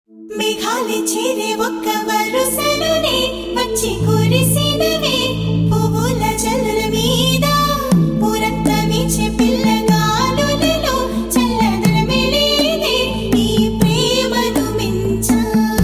మేఘాలి చేరే ఒక్క వరుసలోనే వచ్చి కురిసినవే పువ్వుల జల్లుల మీద పూరంతా వీచే పిల్లగాలులలో చల్లదనమే లేదే ఈ ప్రేమను మించా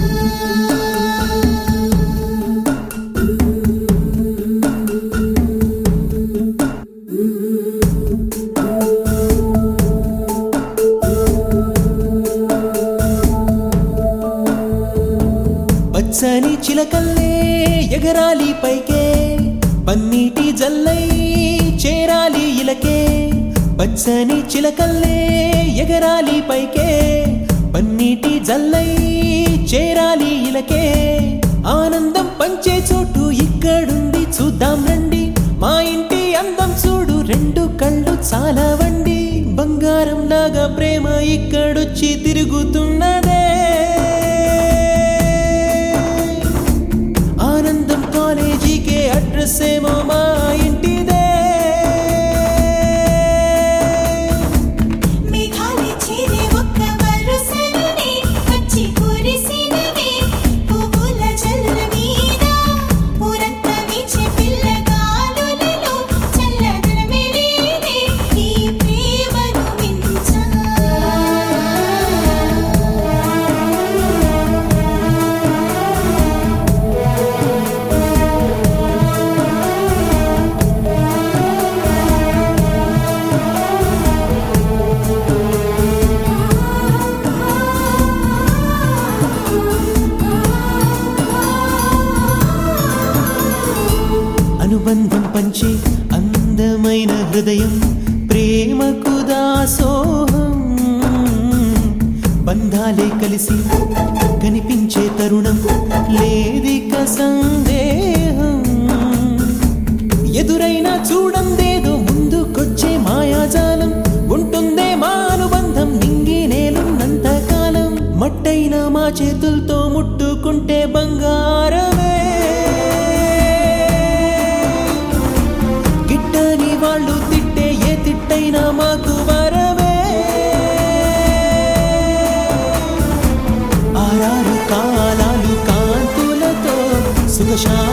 పచ్చని చిలకల్లే ఎగరాలి పైకే పన్నీటి జల్లై చేరాలి ఇలకే పచ్చని చిలకల్లే ఎగరాలి పైకే పన్నీటి జల్లై చేరాలి ఇలకే ఆనందం పంచే చోటు ఇక్కడుంది చూద్దాం రండి మా ఇంటి అందం చూడు రెండు కళ్ళు చాలవండి బంగారం లాగా ప్రేమ ఇక్కడొచ్చి తిరుగుతున్నదే కాలేజీకే అడ్రస్ ఏమో మా ఇంటిదే మేఘాలి చేరే ఒక్క వరుసలోనే వచ్చి కురిసినవే పువ్వుల జల్లుల మీద పూరంతా వీచే పిల్లగాలులలో చల్లదనమే లేదే ఈ ప్రేమను మించా అనుబంధం పంచే అందమైన హృదయం ప్రేమకు దాసోహం బంధాలే కలిసి కనిపించే తరుణం లేదిక సందేహం ఎదురైనా చూడందేదో ముందుకొచ్చే మాయాజాలం ఉంటుందే మా అనుబంధం నింగి నేలున్నంత కాలం మట్టైనా మా చేతులతో ముట్టుకుంటే బంగారమే గిట్టని వాళ్ళు తిట్టే ఏ తిట్టైనా మాకు వరమే ఆరారు కాలాలు కాంతులతో సుఖశా